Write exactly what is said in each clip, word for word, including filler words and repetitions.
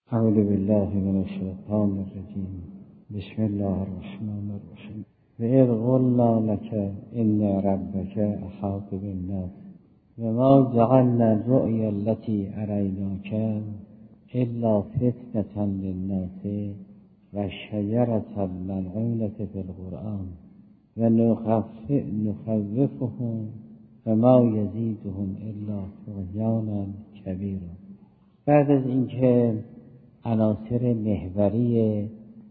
اعوذ بالله من الشیطان الرجیم. بسم الله الرحمن الرحیم. و اذ قلنا لك ان ربك احاط بالناس و ما جعلنا الرؤيا التي اریناک الا فتنة للناس و الشجرة الملعونة في القرآن و نخوفهم فما یزیدهم الا طغیانا کبیرا. بعد از اینکه عناصر محوری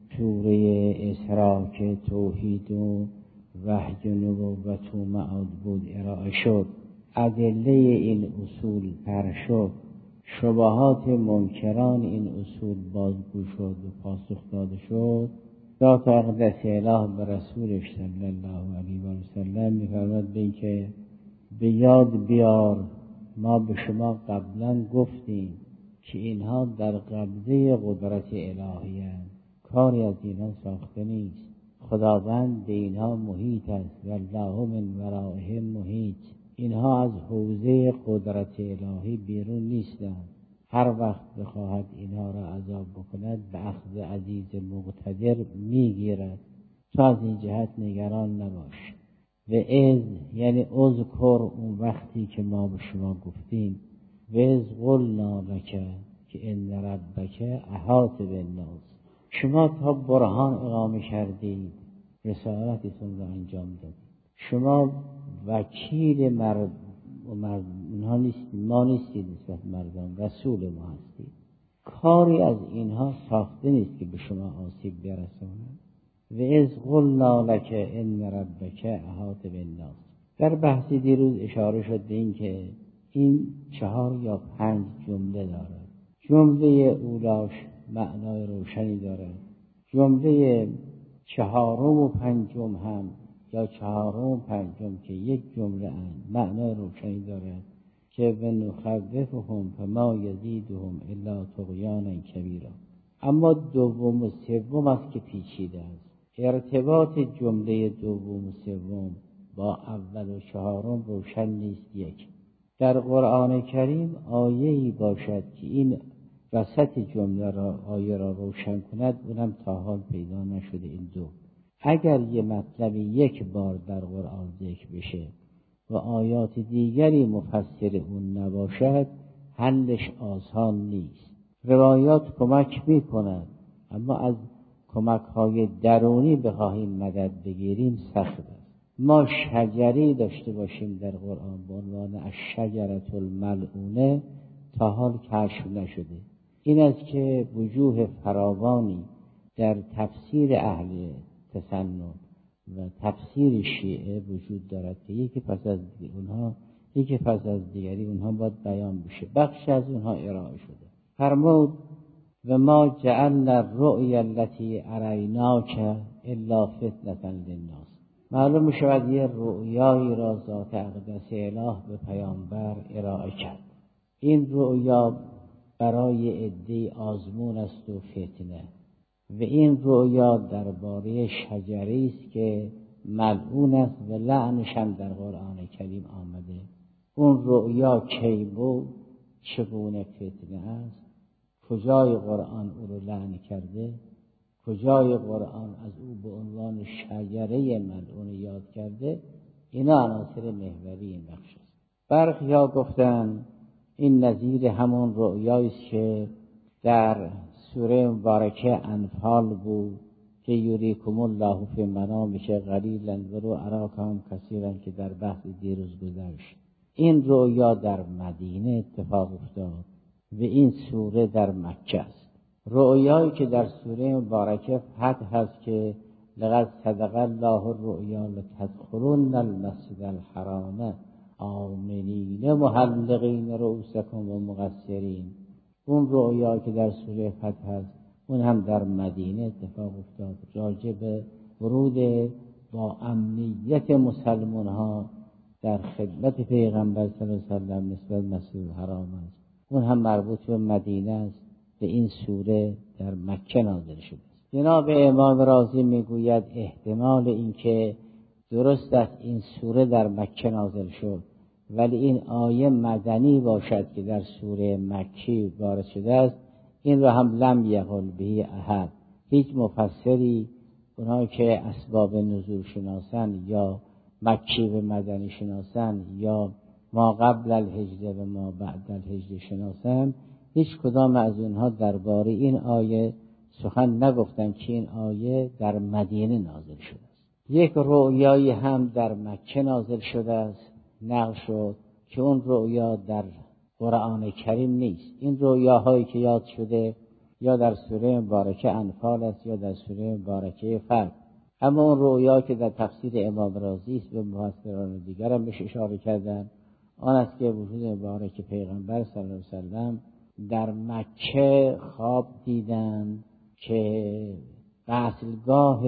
سوره اسراء که توحید و وحی و نبوت و معاد بود ارائه شد، ادله این اصول طرح شد، شبهات منکران این اصول بازگو شد و پاسخ داده شد، ذات اقدس اله به رسولش صلی الله علیه و سلم می‌فرماد به این که به یاد بیار ما به شما قبلا گفتیم که اینها در قبضه قدرت الهی هستند، کاری از اینها ساخته نیست، خداوند به اینها محیط است و الله من ورائهم محیط. اینها از حوزه قدرت الهی بیرون نیستند، هر وقت بخواهد اینها را عذاب بکند به اخذ عزیز مقتدر میگیرد، تو از این جهت نگران نباش. و از یعنی اذکر اون وقتی که ما به شما گفتیم و از قلنا لک که ان ربک احاط بالناس، شما تا برهان اقامه کردید، رسالتتون را انجام دادید، شما وکیل مرد و مرد اونها نیستید، ما نیستید نسبت مردم، رسول ما هستید، کاری از اینها ساخته نیست که به شما آسیب برساند. و از قلنا لک ان ربک احاط بالناس. در بحث دیروز اشاره شد به این که این چهار یا پنج جمله دارد. جمله اولاش معنای روشنی دارد، جمله چهارم و پنجم هم یا چهارم و پنجم که یک جمله اند معنای روشنی دارد که و نخوفهم فما یزیدهم الا طغیانا کبیرا. اما دوم و سوم است که پیچیده است. ارتباط جمله دوم و سوم با اول و چهارم روشن نیست. یک در قرآن کریم آیه‌ای باشد که این وسط جمله را آیه را روشن کند، اونم تا حال پیدا نشده. این دو اگر یه مطلب یک بار در قرآن ذکر بشه و آیات دیگری مفسر اون نباشد، حلش آسان نیست. روایات کمک میکند، اما از کمک های درونی بخواهیم مدد بگیریم سخت است. ما شجری داشته باشیم در قرآن به عنوان الشجرة الملعونه تا حال کشف نشده. این است که وجوه فراوانی در تفسیر اهل تسنن و تفسیر شیعه وجود دارد که یکی پس از اونها یکی پس از دیگری اونها باید بیان بشه. بخش از اونها ارائه شده. فرمود و ما جعلنا الرؤیا التي اریناک الا فتنة للناس. معلوم می شود یه رؤیایی را ذات اقدس اله به پیامبر ارائه کرد. این رؤیا برای عده آزمون است و فتنه، و این رؤیا درباره شجری است که ملعون است و لعنش هم در قرآن کریم آمده. اون رؤیا کی بود، چگونه فتنه است، کجای قرآن او رو لعن کرده، کجای قرآن از او به عنوان شجره ملعون یاد کرده، اینا عناصر محوری این بخش است. برخی‌ها گفتن این نظیر همون رؤیایی است که در سوره مبارکه انفال بود که یریکم الله فی منامک قلیلا و رو اراکم کثیرا که در بحث دیروز گذشت. این رؤیا در مدینه اتفاق افتاد و این سوره در مکه است. رؤیایی که در سوره مبارکه فتح هست که لقد صدق الله الرؤیا لتدخلن المسجد الحرام آمنین محلقین رؤوسکم و مقصرین. اون رؤیا که در سوره فتح هست اون هم در مدینه اتفاق افتاد، راجع به ورود با امنیت مسلمان ها در خدمت پیغمبر صلی الله علیه و سلم نسبت مسجد الحرام است. اون هم مربوط به مدینه است و این سوره در مکه نازل شده است. جناب امام رازی میگوید احتمال اینکه درست است این سوره در مکه نازل شد ولی این آیه مدنی باشد که در سوره مکی وارد شده است، این را هم لم یقل به احد، هیچ مفسری اونایی که اسباب نزول شناسن یا مکی و مدنی شناسن یا ما قبل الهجره و ما بعد الهجره شناسن، هیچ کدام از اونها درباره این آیه سخن نگفتن که این آیه در مدینه نازل شده است. یک رؤیایی هم در مکه نازل شده است، نقل شد که اون رؤیا در قرآن کریم نیست. این رؤیاهایی که یاد شده یا در سوره مبارکه انفال است یا در سوره مبارکه فتح. اما اون رؤیا که در تفسیر امام رازی است به مفسران دیگر هم بهش اشاره کردن، آن است که وجود مبارک پیغمبر صلی الله علیه و سلم در مکه خواب دیدن که قتلگاه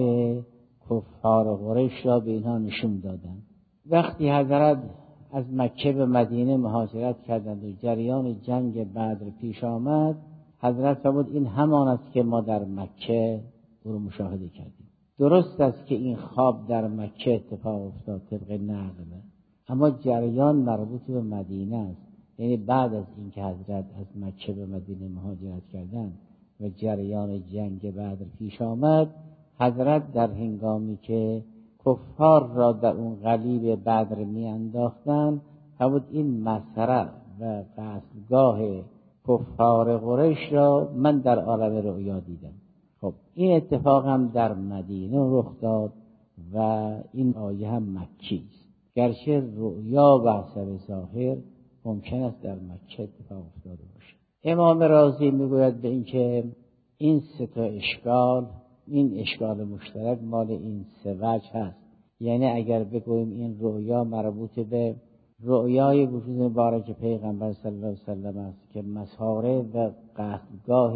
کفار قریش را به اینها نشون دادن. وقتی حضرت از مکه به مدینه مهاجرت کردند و جریان جنگ بدر پیش آمد، حضرت فرمود این همان است که ما در مکه او رو مشاهده کردیم. درست است که این خواب در مکه اتفاق افتاد طبق نقل، اما جریان مربوط به مدینه است. یعنی بعد از اینکه حضرت از مکه به مدینه مهاجرت کردند و جریان جنگ بدر پیش آمد، حضرت در هنگامی که کفار را در اون قلیب بدر می انداختن فرمود این مسرع و قتلگاه کفار قریش را من در عالم رؤیا دیدم. خب این اتفاق هم در مدینه رخ داد و این آیه هم مکی است، گرچه رؤیا و حسب ظاهر ممکن است در مکه اتفاق افتاده باشه. امام رازی میگوید به این که این سه تا اشکال، این اشکال مشترک مال این سه وجه هست. یعنی اگر بگوییم این رؤیا مربوط به رؤیای وجود مبارک پیغمبر صلی الله علیه و سلم است که مساره و قتلگاه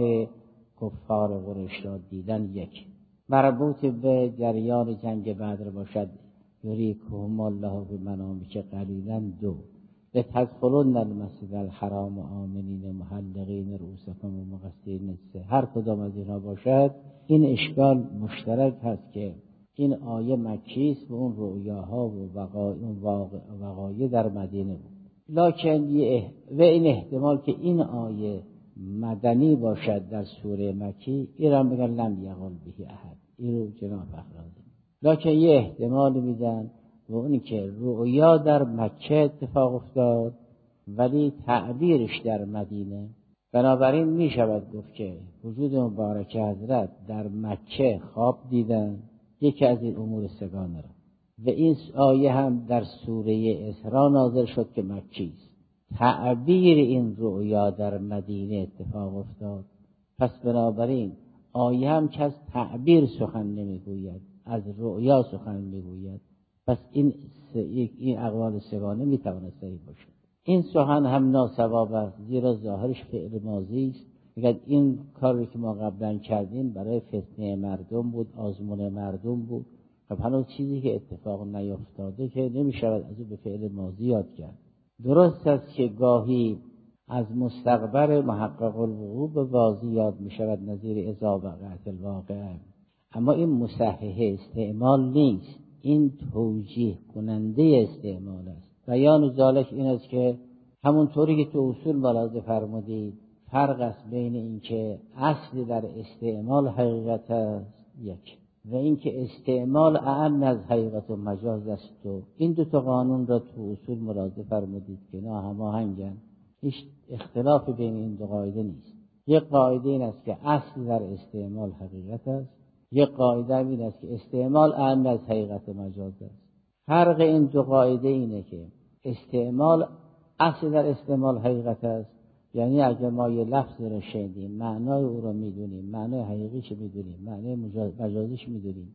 کفار قریش را دیدن، یک مربوط به جریان جنگ بدر باشد یریکهم الله بمنامک قلیلا، دو لتدخلن المسجد الحرام آمنین محلقین رؤوسکم و مقصرین، سه هر کدام از اینها باشد این اشکال مشترک هست که این آیه مکی است و اون رؤیاها و وقایع در مدینه بود. لکن و این احتمال که این آیه مدنی باشد در سوره مکی، این را میگن لم یقل به احد، این رو جناب فخرآزم. لکن یه احتمال میدن و اونی که رؤیا در مکه اتفاق افتاد ولی تعبیرش در مدینه. بنابراین می شود گفت که وجود مبارک حضرت در مکه خواب دیدن، یکی از این امور سگانه را، و این آیه هم در سوره اسراء نازل شد که مکی است. تعبیر این رؤیا در مدینه اتفاق افتاد، پس بنابراین آیه هم که از تعبیر سخن نمیگوید، از رؤیا سخن میگوید. پس این این اقوال سگانه میتواند صحیح باشد. این سخن هم ناصواب است، زیرا ظاهرش فعل ماضی است. میگه این کاری که ما قبلا کردیم برای فتنه مردم بود، آزمون مردم بود. خب هنوز چیزی که اتفاق نیفتاده که نمیشود از او به فعل ماضی یاد کرد. درست است که گاهی از مستقبل محقق الوقوع به واضح یاد میشود، نظیر اذا وقعت الواقعه، اما این مصحح استعمال نیست، این توجیه کننده استعمال است. بیان ذالک این است که همونطوری که تو اصول ملاحظه فرمودید، فرق است بین این که اصل در استعمال حقیقت است یک، و این که استعمال اعم از حقیقت و مجاز است. و این دو تا قانون را تو اصول ملاحظه فرمودید که نه هماهنگن، هیچ اختلاف بین این دو قاعده نیست. یک قاعده این است که اصل در استعمال حقیقت است، یک قاعده این است که استعمال اعم از حقیقت مجاز است. فرق این دو قاعده اینه که استعمال اصل در استعمال حقیقت است، یعنی اگر ما یه لفظ رو شنیدیم معنای او رو میدونیم، معنای حقیقیش میدونیم، معنای مجازیش میدونیم،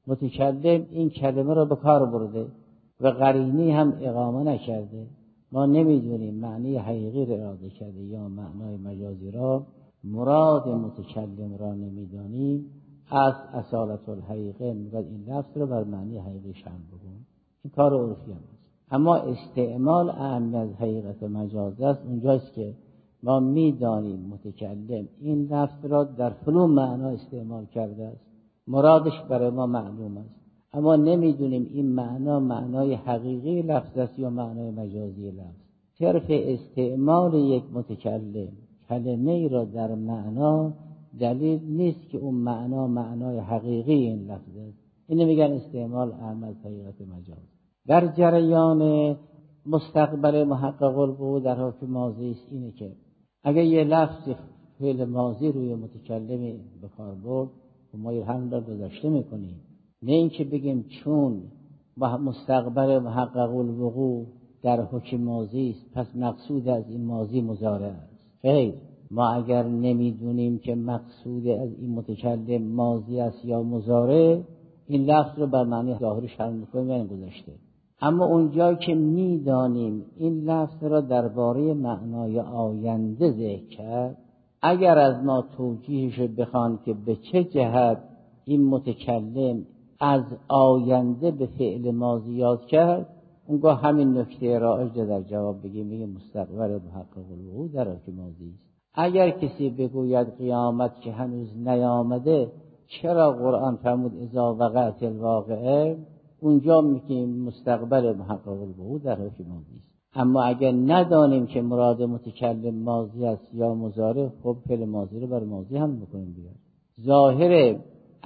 متکلم این کلمه رو به کار برده و قرینی هم اقامه نکرده، ما نمیدونیم معنی حقیقی رو اراده کرده یا معنای مجازی را، مراد متکلم را نمیدانیم، از اصالت الحقیقه میگوید این لفظ رو بر معنی حقیقیش هم بگون. این کار عرفی هم است. اما استعمال اعم از حقیقت مجاز است، اونجاست که ما میدانیم متکلم این لفظ را در فلان معنا استعمال کرده است، مرادش برای ما معلوم است، اما نمیدونیم این معنا معنای حقیقی لفظ است یا معنای مجازی لفظ. صرف استعمال یک متکلم کلمه ای را در معنا دلیل نیست که اون معنا معنای حقیقی این لفظ است. اینو میگن استعمال اعم از حقیقت مجاز. در جریان مستقبل محقق الوقوع در حکم ماضی است اینه که اگر یه لفظ فعل ماضی روی متکلم به کار برد و ما هم را گذاشته میکنیم، نه اینکه بگیم چون مستقبل محقق الوقوع در حکم ماضی است پس مقصود از این ماضی مضارع است. خیر، ما اگر نمیدونیم که مقصود از این متکلم ماضی است یا مضارع، این لفظ رو بر معنی ظاهرش حمل میکنیم یعنی گذاشته. اما اونجا که میدانیم این لفظ را درباره معنای آینده ذکر کرد، اگر از ما توجیهش بخوان که به چه جهت این متکلم از آینده به فعل ماضی یاد کرد، اونگاه همین نکته رایج در جواب بگیم میگه مستقبل محقق الوقوع در حکم ماضی است. اگر کسی بگوید قیامت که هنوز نیامده چرا قرآن فرمود اذا وقعت الواقعه، اونجا میگیم مستقبل محقق الوقوع در حکم ماضی است. اما اگر ندانیم که مراد متکلم ماضی است یا مضارع، خب فعل ماضی رو بر ماضی هم میکنیم بیاد. ظاهر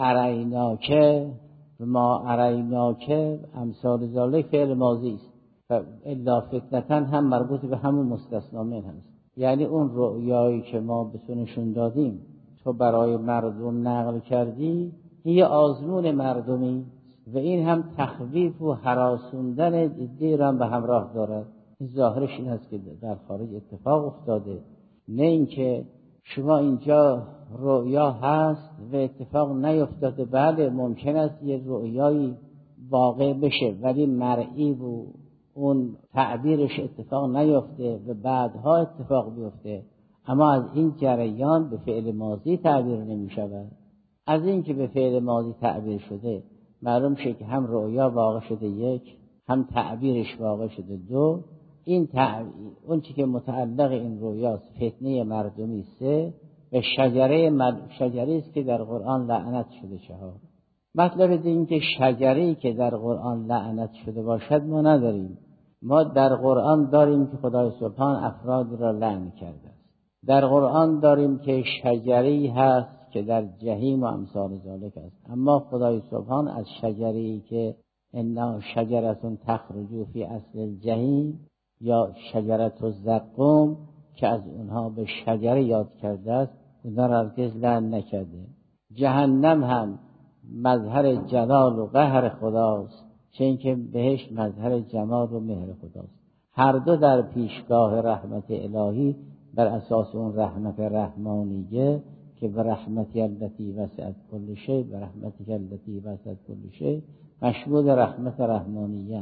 اریناکه و ما اریناکه امثال ذالک فعل ماضی است و الا فتنةً هم مربوط به همون مستثنا منه هست. یعنی اون رؤیایی که ما به تو نشون دادیم تو برای مردم نقل کردی، این آزمون مردمی و این هم تخویف و هراسوندن دیگر هم به همراه دارد. این ظاهرش این هست که در خارج اتفاق افتاده، نه اینکه شما اینجا رؤیا هست و اتفاق نیفتاده. بله ممکن است یه رؤیایی واقع بشه ولی مرئی و اون تعبیرش اتفاق نیفته و بعدها اتفاق بیفته، اما از این جریان به فعل ماضی تعبیر نمی شود. از این که به فعل ماضی تعبیر شده معلوم شه که هم رؤیا واقع شده یک، هم تعبیرش واقع شده دو. این تعبیر اون چی که متعلق این رؤیاست فتنه مردمی سه و شجره مد... شجره است که در قرآن لعنت شده چهار. مطلب این که شجره‌ای که در قرآن لعنت شده باشد ما نداریم. ما در قرآن داریم که خدای سبحان افراد را لعن کرده است. در قرآن داریم که شجره‌ای هست که در جهنم و امثال ذالک است. اما خدای سبحان از شجره‌ای که انها شجره تخرج فی اصل الجحیم یا شجره الزقوم که از اونها به شجره یاد کرده است، اونها را هرگز لعن نکرده. جهنم هم مظهر جلال و قهر خداست، چه اینکه بهش مظهر جمال و مهر خداست. هر دو در پیشگاه رحمت الهی بر اساس اون رحمت رحمانیه که به رحمتی التي وسعت كل شيء به رحمتی التي وسعت كل شيء مشمول رحمت رحمانیه.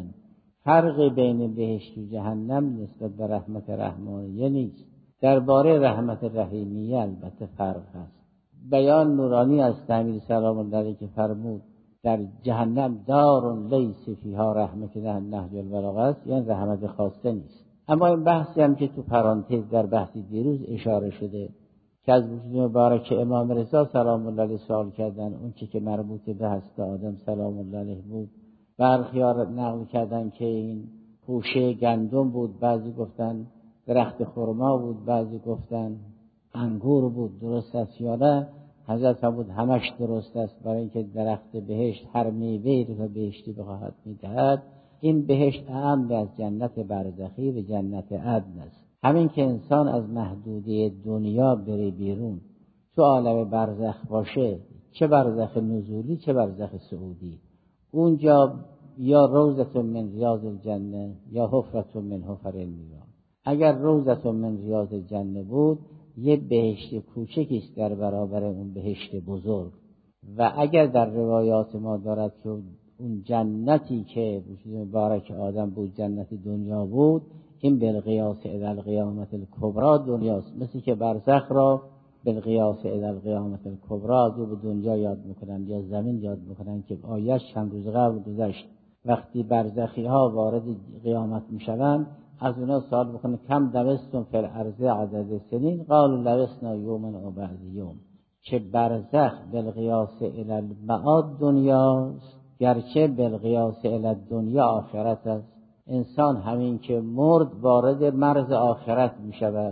فرق بین بهشت و جهنم نسبت به رحمت رحمانیه نیست. درباره رحمت رحیمیه البته فرق هست. بیان نورانی از تعمیر سلام الله علیه که فرمود در جهنم دار لیس فیها رحمت در نهج البلاغه است، یعنی رحمت خاصه نیست. اما این بحثی هم که تو پرانتز در بحثی دیروز اشاره شده که از وجود مبارک امام رضا سلام الله علیه سوال کردن، اون چی که مربوط به هست آدم سلام الله علیه بود، برخیار نقل کردن که این پوشه گندم بود، بعضی گفتن درخت خرما بود، بعضی گفتن انگور بود. درست است یا نه؟ حضرت فرمود همش درست است، برای اینکه درخت بهشت هر میوه‌ای رو بهشتی بخواهد میدهد. این بهشت اعم از جنت برزخی و جنت عدن است. همین که انسان از محدوده دنیا بره بیرون تو عالم برزخ باشه، چه برزخ نزولی چه برزخ صعودی، اونجا یا روضة من ریاض الجنه یا حفرة من حفر النیران. اگر روضة من ریاض الجنه بود یه بهشت کوچکی است در برابر اون بهشت بزرگ. و اگر در روایات ما دارد که اون جنتی که وجود مبارک آدم بود جنت دنیا بود، این بالقیاس الی القیامت الکبری دنیاست. مثل که برزخ را بالقیاس الی القیامت الکبری دو به دنیا یاد میکنن یا زمین یاد میکنن که آیش چند روز قبل گذشت. وقتی برزخی ها وارد قیامت میشوند از اونا سوال بکنه کم دوستون فی الارض عدد سنین، قالوا لبثنا یوما او بعض یوم. که برزخ بالقیاس الی المعاد دنیاست، گرچه بالقیاس الی الدنیا آخرت است. انسان همین که مرد وارد مرز آخرت می شود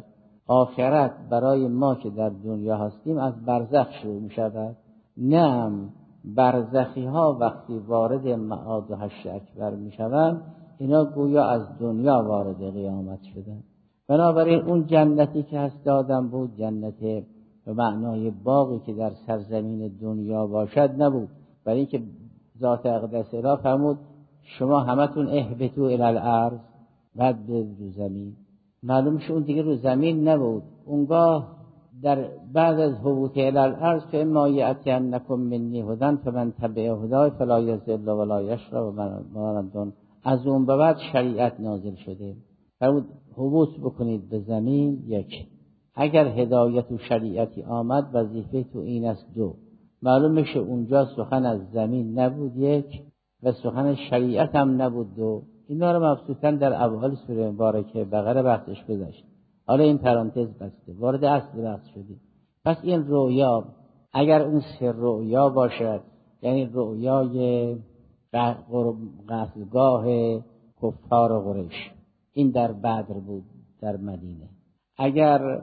آخرت برای ما که در دنیا هستیم از برزخ شروع می شود. نه برزخی ها وقتی وارد معاد و حشر اکبر می شوند اینا گویا از دنیا وارد قیامت شدن. بنابراین اون جنتی که هست دادم بود جنت به معنای باقی که در سرزمین دنیا باشد نبود، برای اینکه ذات اقدس را فرمود شما همتون اهبطوا الی الارض، بعد به رو زمین. معلوم شد اون دیگه رو زمین نبود. اونگاه در بعد از هبوط الی الارض فاما یأتینکم منی هدی فمن تبع هدای فلا یضل ولا یشقی و من از اون به بعد شریعت نازل شده. فرمود هبوط بکنید به زمین. یک، اگر هدایت و شریعتی آمد وظیفه تو این است. دو، معلوم میشه اونجا سخن از زمین نبود یک، و سخن شریعت هم نبود دو. اینا رو مبسوطاً در اول سوره مبارکه بقره بحثش گذاشت. حالا این پرانتز بسته، وارد اصل بحث شدیم. پس این رؤیا اگر اون سر رؤیا باشد، یعنی رؤیای قتلگاه کفار قریش، این در بدر بود در مدینه. اگر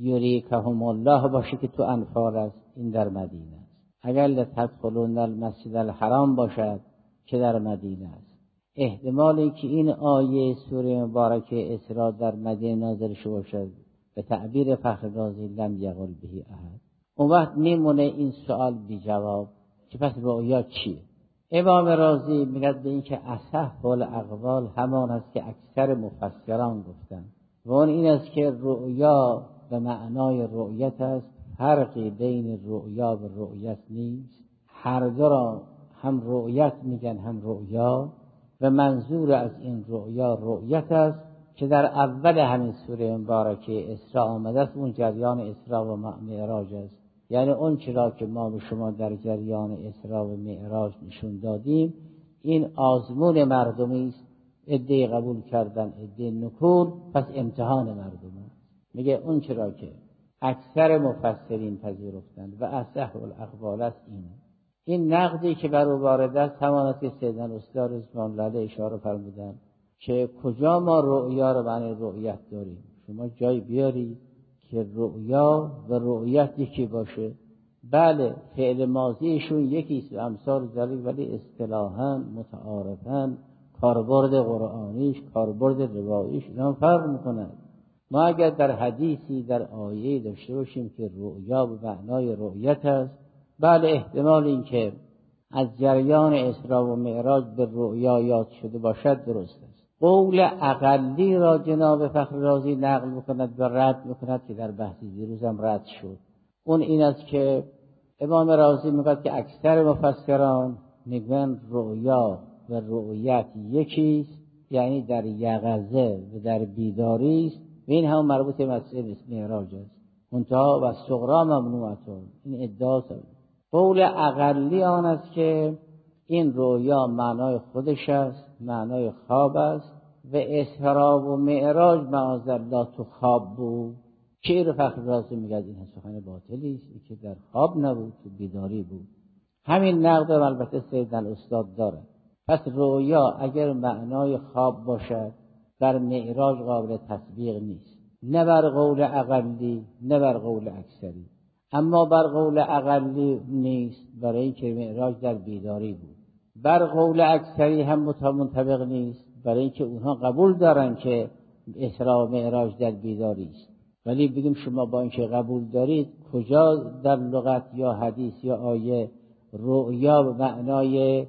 یریکهم الله باشه که تو انفال است، این در مدینه است. اگر لتدخلون المسجد الحرام باشد که در مدینه است. احتمالی که این آیه سوره مبارکه اسراء در مدینه نازل شده باشد به تعبیر فخر رازی لم یقل به احد. اون وقت میمونه این سوال بی جواب که پس رؤیا چیه؟ امام رازی میگه به این که اصح الاقوال همان است که اکثر مفسران گفتن و اون این است که رؤیا به معنای رؤیت است، فرقی بین رؤیا و رؤیت نیست. هر دو را هم رؤیت میگن هم رؤیا و منظور از این رؤیا رؤیت است که در اول همین سوره مبارکه اسراء آمده است. اون جریان اسراء و معراج است، یعنی اون چرا که ما به شما در جریان اسراء و معراج نشون دادیم این آزمون مردمی است. عده قبول کردن عده نکول، پس امتحان مردم است. میگه اون چرا که اکثر مفسرین پذیرفتند و اصح الاقوال است این این نقدی که بر او وارد است همان است که سیدنا استاد رضوان الله علیه اشاره فرمودند که کجا ما رؤیا رو معنی رؤیت داریم. شما جای بیاری که رؤیا و رؤیت یکی باشه. بله فعل ماضیشون یکیست و امثال ذلک، ولی اصطلاحاً متعارفاً کاربرد قرآنیش کاربرد رواییش اینا فرق میکنند. ما اگر در حدیثی در آیه داشته باشیم که رؤیا به معنای رؤیت است، بله احتمال این که از جریان اسراء و معراج به رؤیا یاد شده باشد درست است. قول اقلی را جناب فخر رازی نقل میکند و رد میکند که در بحث دیروزم رد شد. اون این است که امام رازی میگوید که اکثر مفسران میگن رؤیا و رؤیت یکیست، یعنی در یقظه و در بیداری است و این هم مربوط به مسئله معراج است. منتها و صغرا ممنوعتون، این ادعاست. قول اقلی آن است که این رؤیا معنای خودش است، معنای خواب است و اسراء و معراج معاذالله تو خواب بود. که رو فخر رازی میگه این سخن باطلی است که در خواب نبود، تو بیداری بود. همین نقد البته سیدنا استاد داره. پس رؤیا اگر معنای خواب باشد در معراج قابل تطبیق نیست، نه بر قول اقلی نه بر قول اکثری. اما بر قول اقلی نیست برای اینکه معراج در بیداری بود. بر قول اکثری هم منطبق نیست برای اینکه اونها قبول دارن که اسراء و معراج در بیداری است. ولی بگیم شما با اینکه قبول دارید کجا در لغت یا حدیث یا آیه رؤیا به معنای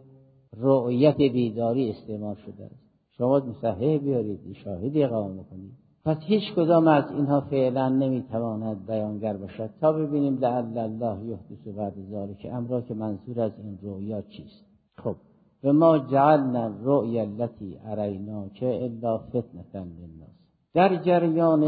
رؤیت بیداری استعمال شده است؟ شما مصحح بیارید، شاهدی اقامه کنید. پس هیچ کدام از اینها فعلا نمیتواند بیانگر باشد تا ببینیم لعل الله یحدث بعد ذلک امرا که منظور از این رؤیا چیست. خب و ما جعلنا الرؤیا التي اریناک الا فتنة للناس. در جریان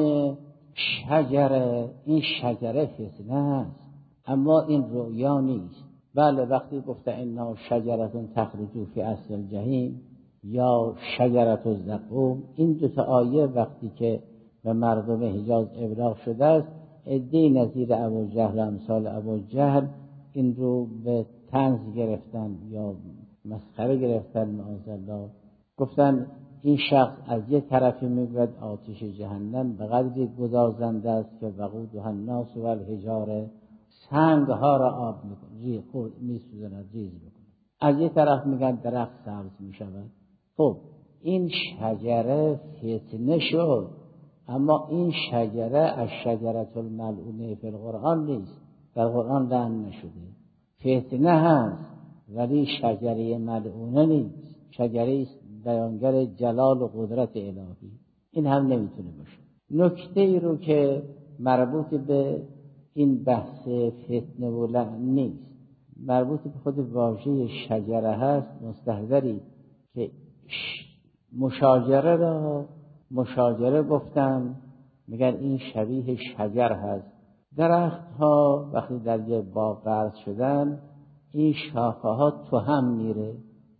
شجره، این شجره فتنه است اما این رؤیا نیست. بله وقتی گفته انا شجره تخرج فی اصل الجحیم یا شجره الزقوم، این دو تا آیه وقتی که به مردم حجاز ابلاغ شده است، عده‌ای نظیر ابوجهل امثال ابوجهل این رو به طنز گرفتن یا مسخره گرفتن معاذالله. گفتن این شخص از یه طرفی میگوید آتش جهنم به قدری گدازنده است که وقودها الناس و الحجاره، سنگ ها را آب میکنه، خود میسوزاند، ریز میکنه. از یه طرف میگن درخت سبز میشود. خب این شجره فتنه شد، اما این شجره از شجره الملعونه فی القرآن نیست، در قرآن لعن نشده. فتنه هست ولی شجره ملعونه نیست، شجره بیانگر جلال و قدرت الهی. این هم نمیتونه باشه. نکته ای رو که مربوط به این بحث فتنه و لعن نیست، مربوط به خود واژه شجره هست، مستحضری که مشاجره را مشاجره گفتم، میگن این شبیه شجر هست. درخت ها وقتی در یه باغ قرض شدن، این شاخه ها تو هم میره،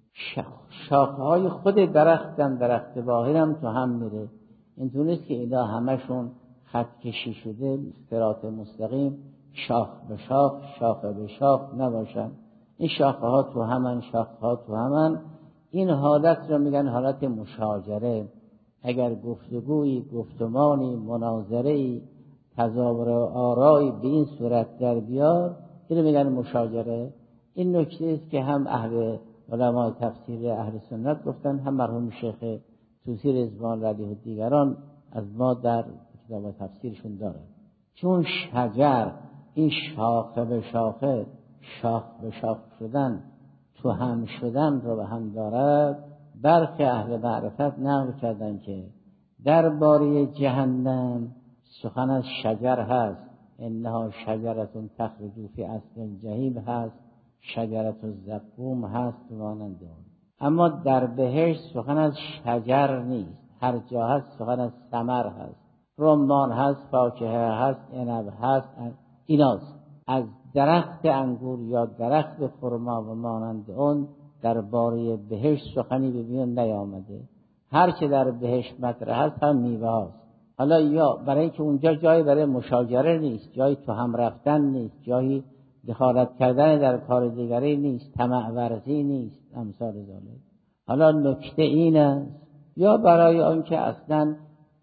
شاخه های خود درخت هم درخت باهر هم تو هم میره. اینطور نیست که اینا همشون خط کشی شده صراط مستقیم شاخ به شاخ شاخه به شاخ نباشن. این شاخه ها تو همن، شاخه ها تو همن. این حالت رو میگن حالت مشاجره. اگر گفتگویی، گفتمانی، مناظره‌ای، تظاهر آرایی به این صورت در بیار، اینو میگن مشاجره. این نکته است که هم اهل علماء تفسیر اهل سنت گفتن، هم مرحوم شیخ توسی رضوان علیه و دیگران از ما در کتاب تفسیرشون دارن. چون شجر این شاخه به شاخه، شاخ به شاخ شدن، تو هم شدن رو به هم دارد، برخی اهل معرفت نقل کردن که درباره جهنم سخن از شجر هست، انها شجرتون تخرج فی اصل الجحیم هست، شجرت الزقوم هست و مانند آن. اما در بهشت سخن از شجر نیست، هر جا هست سخن از ثمر هست، رمان هست، فاکهه هست، عنب هست، ایناست. از درخت انگور یا درخت خرما و مانند آن درباره بهشت سخنی به میان نیامده. هر چه در بهشت مطرح هست هم میوه هست. حالا یا برای اینکه اونجا جایی برای مشاجره نیست، جایی تو هم رفتن نیست، جایی دخالت کردن در کار دیگری نیست، طمع ورزی نیست، امثال ذالک. حالا نکته این است، یا برای آنکه اصلا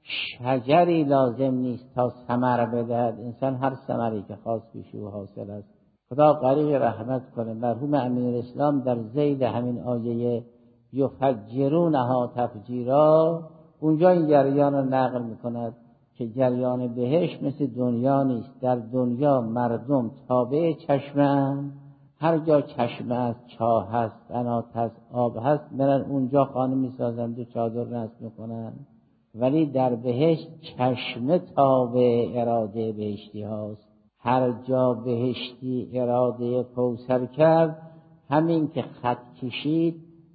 شجری لازم نیست تا ثمر بدهد، انسان هر ثمری که خاص بشه و حاصل است. خدا غریق رحمت کنه مرحوم امین الاسلام در ذیل همین آیه یفجرونها تفجیرا، اونجا این جریان رو نقل میکند که جریان بهشت مثل دنیا نیست. در دنیا مردم تابع چشمه هم، هر جا چشمه است، چاه هست، قنات هست، آب هست، برن اونجا خانه میسازند و چادر نصب میکنن. ولی در بهشت چشمه تابع اراده بهشتی هاست. هر جا بهشتی اراده کوثر کرد، همین که خط کشید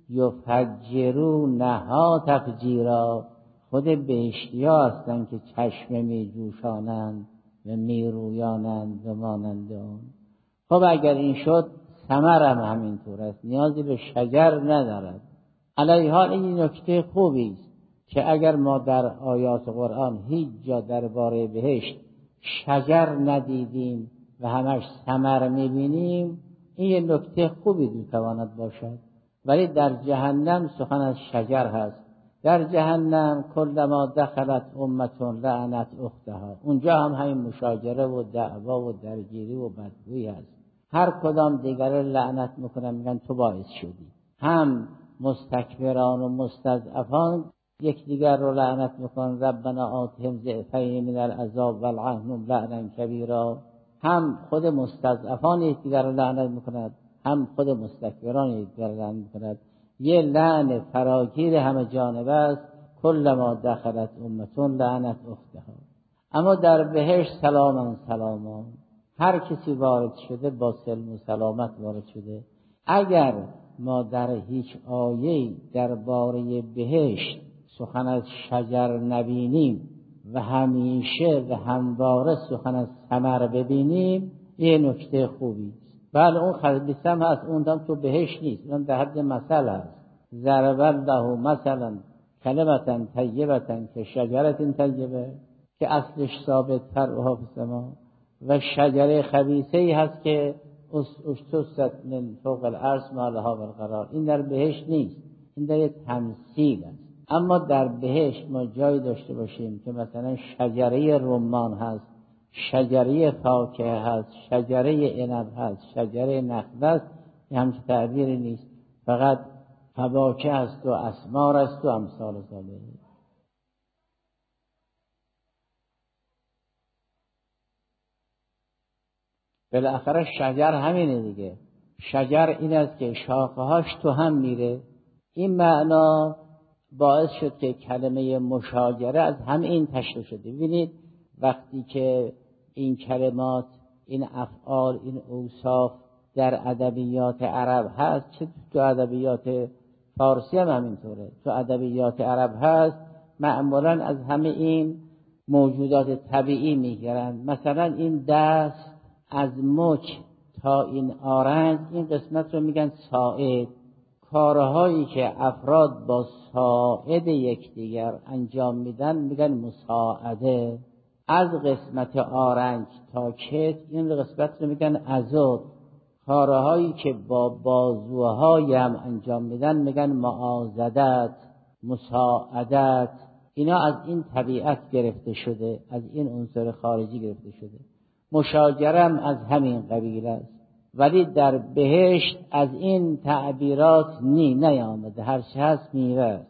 یفجرونها تفجیرا، خود بهشتی ها هستند که چشمه می جوشانند و می رویانند و مانند آن. خب اگر این شد ثمر هم همینطور است، نیازی به شجر ندارد. علیه حال این نکته خوبی است که اگر ما در آیات قرآن هیچ جا درباره بهشت شجر ندیدیم و همش ثمر میبینیم، این یه نکته خوبی میتواند باشد. ولی در جهنم سخن از شجر هست. در جهنم کلما دخلت امتون لعنت اختها، اونجا هم همین مشاجره و دعوا و درگیری و بدگویی هست. هر کدام دیگر لعنت میکنن، میگن تو باعث شدی. هم مستکبران و مستضعفان یکدیگر رو لعنت میکنن، ربنا آتهم ضعفین من العذاب والعنهم لعنا کبیرا. هم خود مستضعفان یکدیگر رو لعنت میکنند، هم خود مستکبران یکدیگر رو لعنت میکنند. یه لعن فراگیر همه جانبه است. کلما دخلت امتون لعنت اختها. اما در بهشت سلاما سلاما، هر کسی وارد شده با سلم و سلامت وارد شده. اگر ما در هیچ آیه‌ای درباره بهشت سخن از شجر نبینیم و همیشه و همواره سخن از ثمر ببینیم، یه نکته خوبی است. بله اون خبیث هم هست، اون هم تو بهشت نیست، اون در حد مثل هست. ضرب الله مثلا کلمة طیبة که شجرت طیبه که اصلش ثابت فرعها فی السما، و شجره خبیثه‌ای هست که اجتثت من فوق الارض ما لها من قرار. این در بهشت نیست، این در تمثیل است. اما در بهشت ما جایی داشته باشیم که مثلا شجره رمان هست، شجره فاکهه هست، شجره عنب هست، شجره نخل است، این همچه تعبیری نیست، فقط فواکه است و اسمار است و امثال ذالک. بالاخره شجر همینه دیگه، شجر این است که شاخه‌هاش تو هم میره. این معنا باعث شد که کلمه مشاجره از همین تشکیل شده. ببینید وقتی که این کلمات، این افعال، این اوصاف در ادبیات عرب هست، چه تو ادبیات فارسی هم همینطوره، تو ادبیات عرب هست، معمولا از همه این موجودات طبیعی میگیرن. مثلا این دست از مچ تا این آرنج، این قسمت رو میگن ساعد. کارهایی که افراد با ساعد یکدیگر انجام میدن میگن مساعده. از قسمت آرنج تا کت، این قسمت رو میگن عضد. کارهایی که با بازوهای هم انجام میدن میگن معاضدت، مساعدت. اینا از این طبیعت گرفته شده، از این عنصر خارجی گرفته شده. مشاجرم از همین قبیل است، ولی در بهشت از این تعبیرات نی نیامده، هر چه هست میوه است.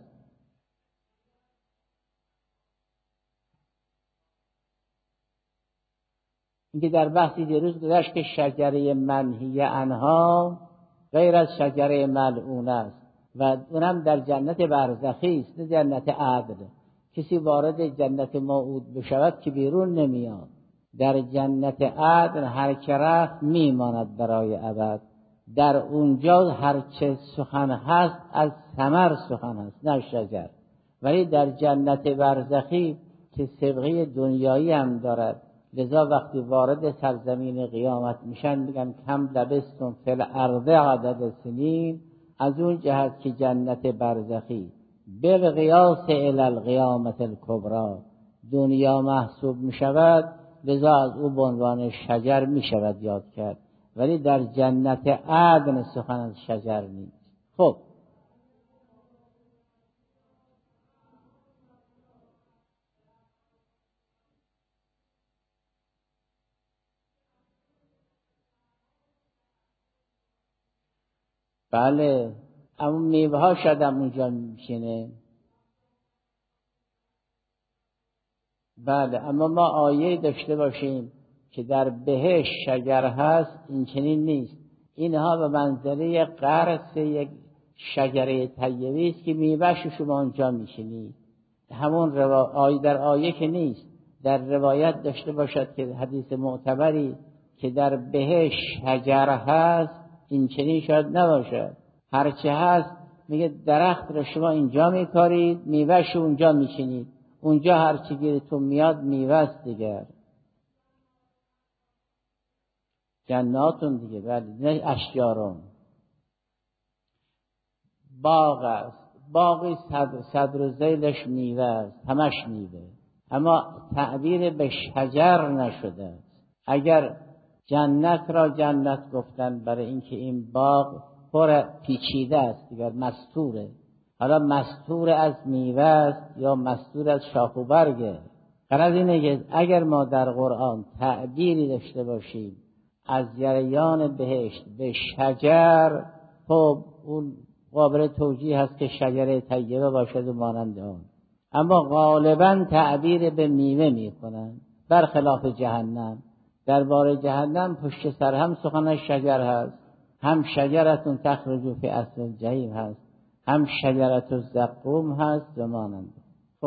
اینکه در بحثی دیروز گذشت که شجره منهی عنها غیر از شجره ملعونه است و اونم در جنت برزخی است، نه جنت عدن. کسی وارد جنت موعود بشود که بیرون نمیاد. در جنت عدن هر که رفت میماند برای ابد. در اونجا هر چه سخن هست از ثمر سخن هست، نه شجر. ولی در جنت برزخی که سابقه دنیایی هم دارد، لذا وقتی وارد سرزمین قیامت میشن میگن کم لبستم فی الارض عدد سنین، از اون جهت که جنت برزخی بالقیاس الی القیامت الکبری دنیا محسوب میشود، لذا از او به عنوان شجر میشود یاد کرد. ولی در جنت عدن سخن از شجر نیست. خب بله، اما میوه ها شاید هم اونجا میشینه. بله، اما ما آیه داشته باشیم که در بهشت شجر هست، این چنین نیست. اینها به منزله قرص یک شجره طیبی است که میوه‌اش شما اونجا میشینید. همون روا... آیه در آیه که نیست، در روایت داشته باشد که حدیث معتبری که در بهشت شجر هست، این چنین شاید نباشد. هرچه هست میگه درخت رو شما اینجا میکارید، میوه‌اش اونجا میشینید. اونجا هر چی گیرتون میاد میوه است دیگر. جناتون دیگه، بله، نه اشجارون. باغ است، باقی صدر, صدر و ذیلش میوه است، همش میوه، اما تعبیر به شجر نشده است. اگر جنت را جنت گفتن برای اینکه این باغ پر پیچیده است دیگر، مستوره. حالا مستور از میوه است یا مستور از شاخ و برگه. غرض اینه که اگر ما در قرآن تعبیری داشته باشیم از جریان بهشت به شجر، خب اون قابل توجیه هست که شجره طیبه باشد و مانند آن. اما غالبا تعبیر به میوه میکنن، برخلاف جهنم. درباره جهنم پشت سر هم سخن شجر هست، هم شجرتون تخرج فی اصل الجحیم هست، هم شجرت الزقوم هست و مانند. خب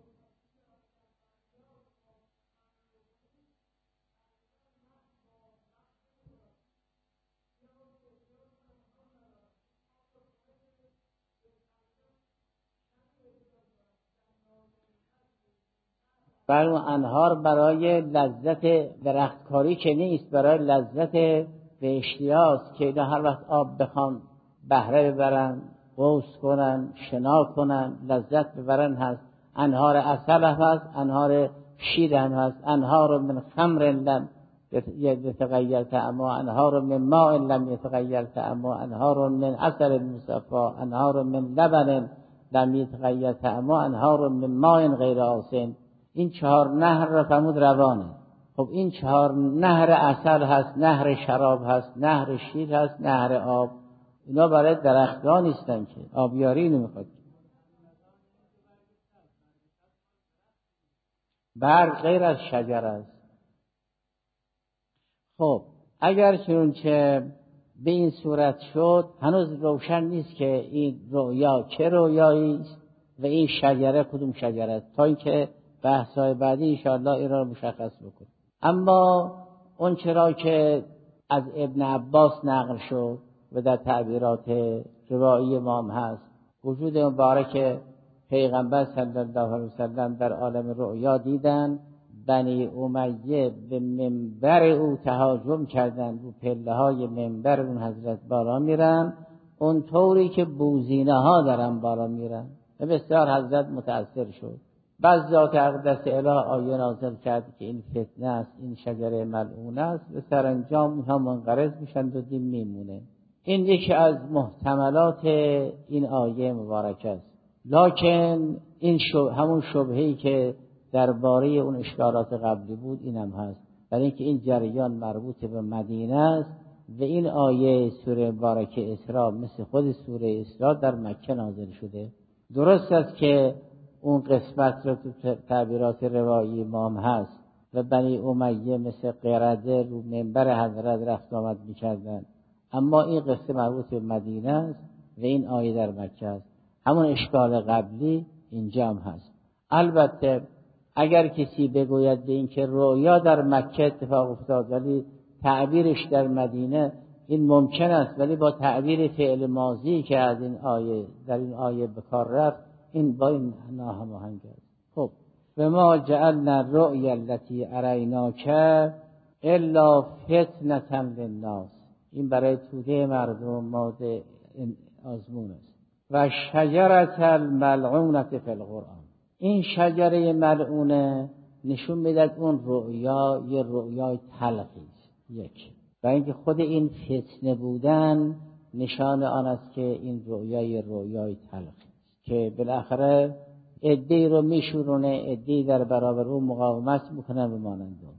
برای انهار برای لذت درختکاری که نیست، برای لذت بهشتیاست که اینا هر وقت آب بخوان بهره ببرن، غوص کنن، شنا کنن، لذت ببرن هست. انهار عسل هست، انهار شیر هم هست، انهار من خمر لم یتغیر طعمها، انهار من ماء لم یتغیر طعمها، انهار من عسل مصفا، انهار من لبن لم یتغیر طعمها انهار من ماء غیر آسن. این چهار نهر را فرمود روانه. خب این چهار نهر عسل هست، نهر شراب هست، نهر شیر هست، نهر آب. اینا برای درختان نیستن که آبیاری نمیخواد. برگ غیر از شجر است. خب اگر چنانچه به این صورت شد، هنوز روشن نیست که این رؤیا چه رؤیایی است و این شجره کدوم شجره است، تا اینکه بحث‌های بعدی انشاءالله این را مشخص بکنه. اما اون چرا که از ابن عباس نقل شد و در تعبیرات روایی ما هم هست، وجود مبارک پیغمبر صلی الله علیه وسلم در عالم رؤیا دیدن بنی امیه به منبر او تهاجم کردن، رو پله های منبر اون حضرت بالا میرن، اون طوری که بوزینه ها درن بالا میرن و بسیار حضرت متأثر شد. بعد ذات اقدس اله آیه نازل کرد که این فتنه است، این شجره ملعونه است و سرانجام اینها منقرض میشن و دین میمونه. این یکی از محتملات این آیه مبارک است. لکن این شب... همون شبهه‌ای که درباره اون اشکالات قبلی بود اینم هست، برای اینکه این جریان مربوط به مدینه است و این آیه سوره مبارکه اسراء مثل خود سوره اسراء در مکه نازل شده. درست است که اون قسمت رو تو تعبیرات روایی ما هم هست و بنی امیه مثل قرده رو منبر حضرت رفت آمد می‌کردن، اما این قصه مربوط به مدینه است و این آیه در مکه است. همون اشکال قبلی اینجا هم هست. البته اگر کسی بگوید به این که رؤیا در مکه اتفاق افتاد ولی تعبیرش در مدینه، این ممکن است، ولی با تعبیر فعل ماضی که از این آیه در این آیه به کار رفت، این با این ناهماهنگ است. خب و ما جعلنا الرؤیا التي اریناک الا فتنة للناس، این برای توده مردم ماده آزمون است. و شجرة الملعونة فی القرآن، این شجره ملعونه نشون میداد اون رؤیا یه رؤیای تلخی است. یک و اینکه خود این فتنه بودن نشان آن است که این رؤیای رؤیای تلخی است که بالاخره عده‌ای رو میشورونه، عده‌ای در برابر اون مقاومت میکنن به مانند اون.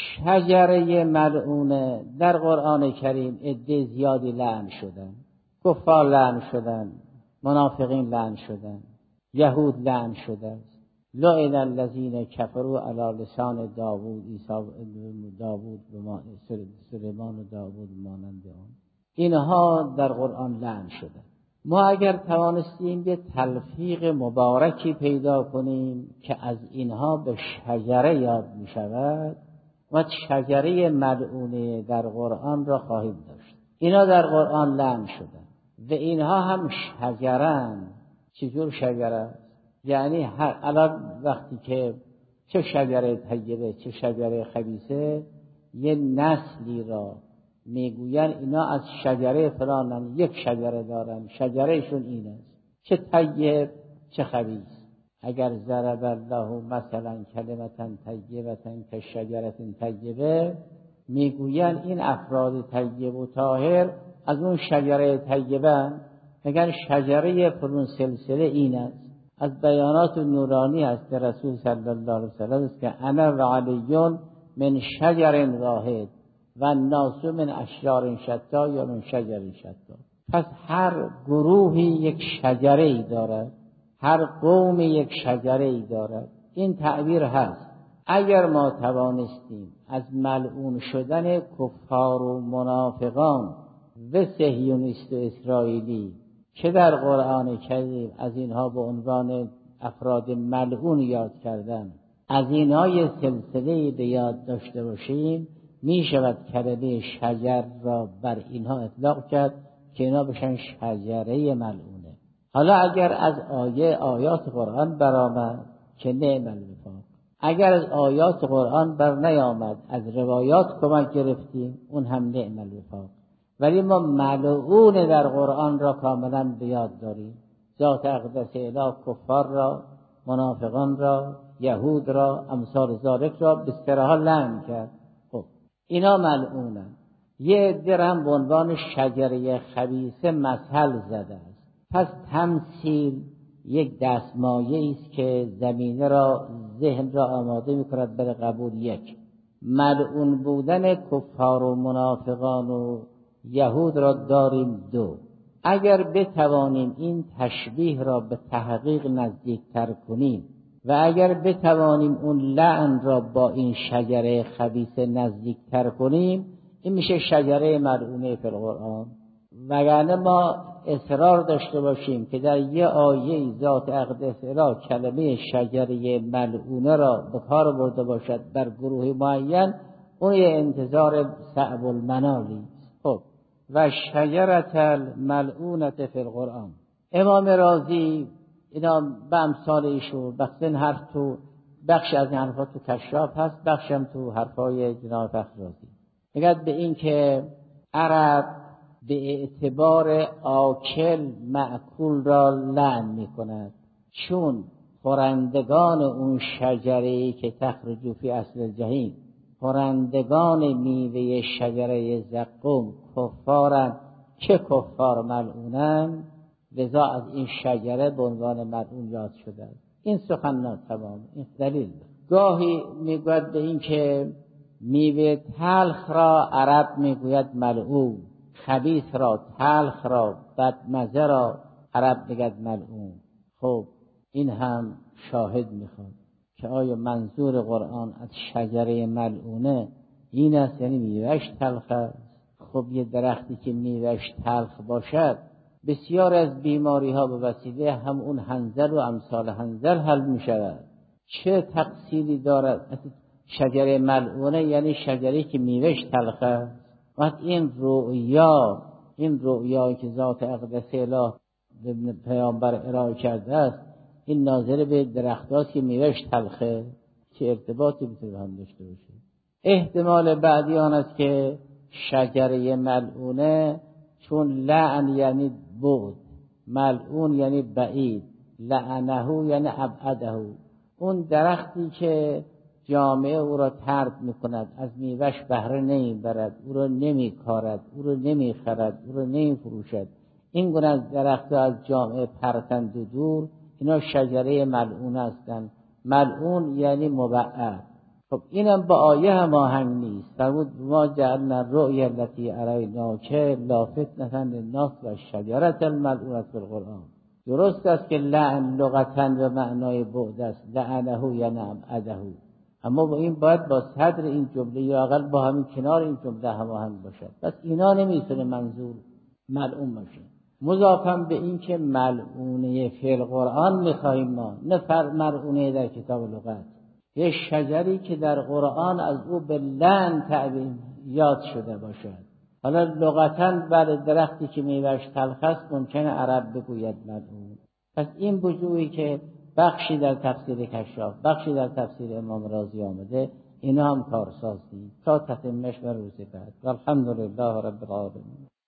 شجره ملعونه در قرآن کریم عده زیادی لعن شدن، کفار لعن شدن، منافقین لعن شدن، یهود لعن شدن. لعن الذین کفروا علی لسان داوود عیسی داوود سلیمان و داوود مانند آن، اینها در قرآن لعن شدن. ما اگر توانستیم یه تلفیق مبارکی پیدا کنیم که از اینها به شجره یاد می شود و شجره ملعونه در قرآن را خواهیم داشت. اینا در قرآن لعن شدن و اینها هم شجرن. چجور شجره؟ یعنی هر الان وقتی که چه شجره طیبه چه شجره خبیثه، یه نسلی را میگوین اینا از شجره فلانن، یک شجره دارن، شجرهشون این است، چه طیب چه خبیث. اگر ضرب الله مثلا کلمتا طیبتا کشجره طیبه، میگوین این افراد طیب و طاهر از اون شجره طیبه، اگر شجره فلان سلسله این است. از بیانات نورانی است رسول صلی الله علیه وسلم است که انا و علیون من شجر واحد و الناس من اشجار شتا یا من شجر شتا. پس هر گروهی یک شجره ای دارد، هر قوم یک شجره ای دارد. این تعبیر هست. اگر ما توانستیم از ملعون شدن کفار و منافقان و صهیونیست و اسرائیلی که در قرآن کریم از اینها به عنوان افراد ملعون یاد کردن، از اینها یه سلسله به یاد داشته باشیم، می شود کلمه شجر را بر اینها اطلاق کرد که اینا بشن شجره ملعونه. حالا اگر از آیه آیات قرآن برآمد که نعم الوفاق، اگر از آیات قرآن بر نیامد از روایات کمک گرفتیم، اون هم نعم الوفاق. ولی ما ملعون در قرآن را کاملا به یاد داریم. ذات اقدس اله کفار را، منافقان را، یهود را، امثال ذالک را به صراحت لعن کرد. خب اینا ملعونن. یه درم به عنوان شجره خبیثه مثل زده است. پس تمثیل یک دستمایه است که زمینه را، ذهن را آماده می‌کند برای قبول. یک، ملعون بودن کفار و منافقان و یهود را داریم. دو، اگر بتوانیم این تشبیه را به تحقیق نزدیکتر کنیم و اگر بتوانیم اون لعن را با این شجره خبیثه نزدیکتر کنیم، این میشه شجره ملعونه فی القرآن. وگرنه ما اصرار داشته باشیم که در یه آیه ذات اقدس اله کلمه شجره ملعونه را به کار برده باشد بر گروه معین، اون یه انتظار صعب المنالی. خب و شجرة الملعونة فی القرآن. امام رازی اینا به امثال ایشون بخش این حرف تو بخش از این حرفا تو کشاف هست، بخشم تو حرفای جناب فخر رازی. میگه به این که عرب به اعتبار آکل مأکول را لعن میکند، چون خورندگان اون شجره‌ای که تخرج فی اصل الجحیم، خورندگان میوه شجره زقوم کفارن که کفار ملعونن، لذا از این شجره به عنوان ملعون یاد شده. این سخن ناتمام، این دلیل. گاهی میگوید به این که میوه تلخ را عرب میگوید ملعون، خبیث را، تلخ را، بدمزه را عرب میگوید ملعون. خب این هم شاهد میخواد که آیا منظور قرآن از شجره ملعونه این است یعنی میوهش تلخ است؟ خب یه درختی که میوهش تلخ باشد بسیار از بیماری ها به وسیله هم اون حنظل و امثال حنظل حل می شود. چه تقصیری دارد؟ شجره ملعونه یعنی شجری که میوهش تلخ است. وقت این رؤیا، این رؤیایی که ذات اقدس اله به پیامبر ارائه کرده است، این ناظر به درختاست که میوهش تلخه، چه ارتباطی میتونه هم داشته باشه؟ احتمال بعدی آن است که شجره ملعونه چون لعن یعنی بعد، ملعون یعنی بعید، لعنه یعنی ابعده، اون درختی که جامعه او را طرد میکند، از میوهش بهره نمیبرد، او را نمیکارد، او را نمیخرد، او را نمیفروشد، این گونه از درخت از جامعه پرتند و دور، اینا شجره ملعون هستند. ملعون یعنی مبعد. خب اینم با آیه هم آهنگ نیست. فرمود ما جعلنا الرؤیا التي اریناک لافتنة للناس و شجرة الملعونة فی القرآن. درست است که لعن لغتاً به معنای بعد است، لعنه یعنی ابعده، اما با این باید با صدر این جمله یا اقل با همین کنار این جمله هماهنگ باشد. پس اینا نمیتونه منظور ملعون باشه. مضافاً به این که ملعونه فی القرآن میخواهیم ما، نه فر ملعونه در کتاب لغت، یه شجری که در قرآن از او به لعن تعبیر یاد شده باشد. حالا لغتاً بر درختی که میوهش تلخ است ممکنه عرب بگوید ملعون. پس این وجوهی که بخشی در تفسیر کشاف، بخشی در تفسیر امام رازی آمده، اینا هم کارساز نیست تا تتمش و روز بعد. والحمدلله رب العالمین.